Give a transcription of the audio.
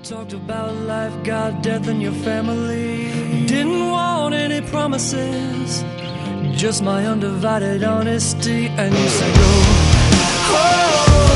Talked about life, God, death, and your family. Didn't want any promises, just my undivided honesty. And you said, oh, oh.